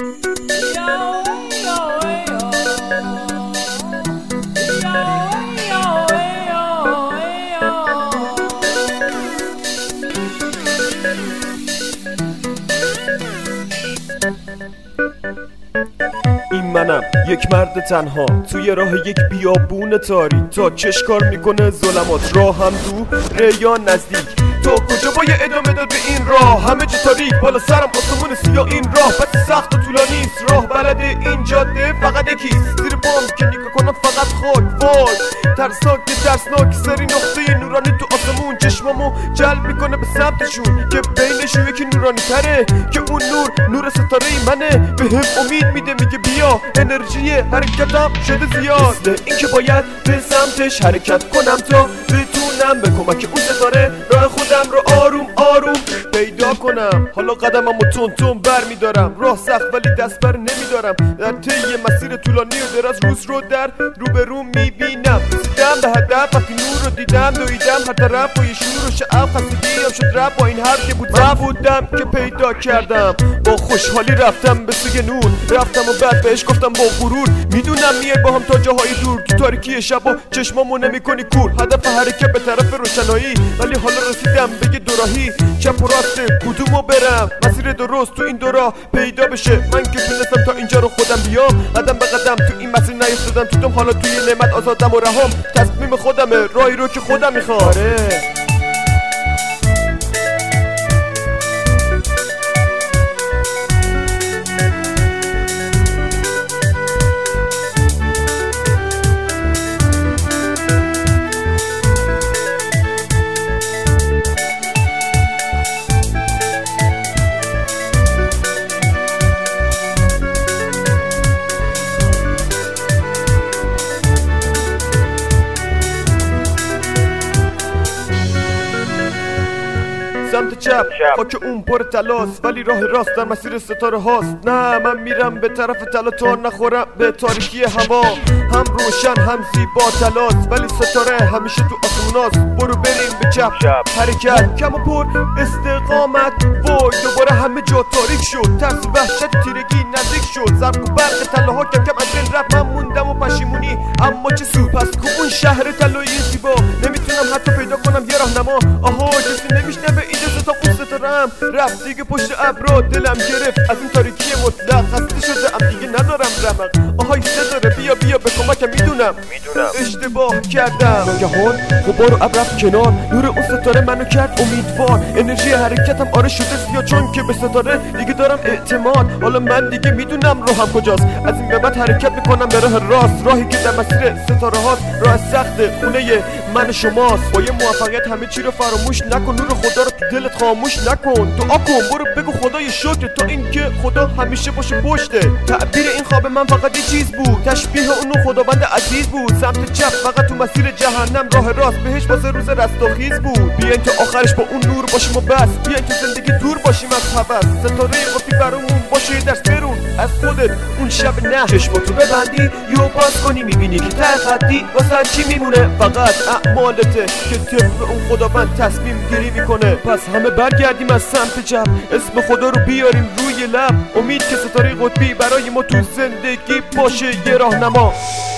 منم یک مرد تنها توی راه یک بیابون تاری، تا چشکار میکنه ظلمات، راه هم دوره یا نزدیک، تا کجا باید ادامه داد به این راه؟ همه چی تاریک، بالا سرم آسمون سیاه، این راه بس سخت و طولانی است، راه بلده این جاده فقط یکیست، زیر پام که نگاه کنم فقط خاک، وای ترسناک ترسناک، سری نقطه نورانی تو آسمون چشمامو جلب میکنه به سمتشون، که بینشون یکی نورانی تره، که اون نور ستاره منه، به هم امید میده، میگه بیا انرژی حرکتم شده زیاد، مثل این که باید به سمتش حرکت کنم تا بتونم به کمک اون ستاره راه خودم رو آروم آروم پیدا کنم. حالا قدممو تون تون بر میدارم، راه سخت ولی دست بر نمیدارم، در طی مسیر طولانی و دراز روز رو در روبرو میبینم، رسیدم به هدف وقتی نور رو دیدم، دویدم هر طرف با یه شور و شعف، خستگیم شد رب با این حرف که من بودم که پیدا کردم، با خوشحالی رفتم به سوی نور، رفتم و بعد بهش گفتم با غرور، میدونم میای با هم تا جاهای دور، تو تاریکی شب و چشمامو نمیکنی کور، هدف حرکت به طرف روشنایی، ولی حالا رسیدم به یه دوراهی، چپ و راست کدومو برم، مسیر درست تو این دو راه پیدا بشه، من که تونستم تا اینجا رو خودم بیام، قدم به قدم تو این مسیر نیفتادم توتم، حالا توی نعمت آزادم و رهام، تصمیم خودمه، راهی رو که خودم میخوام. سمت چپ خاک اون پر تلاست، ولی راه راست در مسیر ستاره هاست، نه من میرم به طرف طلا تا نخورم به تاریکی هوا، هم روشن هم زیبا تلاست، ولی ستاره همیشه تو آسموناست، برو بریم به چپ حرکت کم و پر استقامت، وای دوباره همه جا تاریک شد، ترس وحشت تیرگی نزدیک شد، زرق و برق طلاها کم کم از بین رفت، من موندم و پشیمونی اما چه سود، پس کو اون شهر طلایی زیبا، نمیتونم حتی پیدا کنم یه راهنما، آها کسی نمیشنوه این تا اون ستارم رفت دیگه پشت ابرا، دلم گرفت از این تاریکی مطلق، خسته شده ام دیگه ندارم رمق، آهای ستاره بیا بیا به کمکم، میدونم اشتباه کردم، ناگهان غبار و ابر رفت کنار، نور اون ستاره منو کرد امیدوار، انرژی حرکتم آره شده زیاد، چون که به ستاره دیگه دارم اعتماد، حالا من دیگه میدونم راهم کجاست، از این به بعد حرکت میکنم به راه راست، راهی که در مسیر ستاره هاست، راه سخت خونه من شماست، با یه موفقیت همه چی رو فراموش نکن، نور خدا رو تو دلت خاموش نکن، دعا کن برو بگو خدای شکر تا اینکه خدا همیشه باشه پشته، تعبیر این خواب من فقط یه چیز بود، تشبیه اونو خداوند عزیز بود، سمت چپ فقط تو مسیر جهنم، راه راست بهش واسه روز رستاخیز بود، بیاین تا آخرش با اون نور باشیم و بس، بیاین که زندگی دور باشیم از هوس، ستاره قطبی برامون باشه درس برون از خودت اون شب، نه چشماتو ببندی یا باز کنی، میبینی که ته خطی واسه چی میمونه، فقط اعمالته که طبق اون خداوند تصمیم گیری میکنه، پس همه برگردیم از سمت چپ، اسم خدا رو بیاریم روی لب، امید که ستاره قطبی برای ما تو زندگی باشه یه راهنما.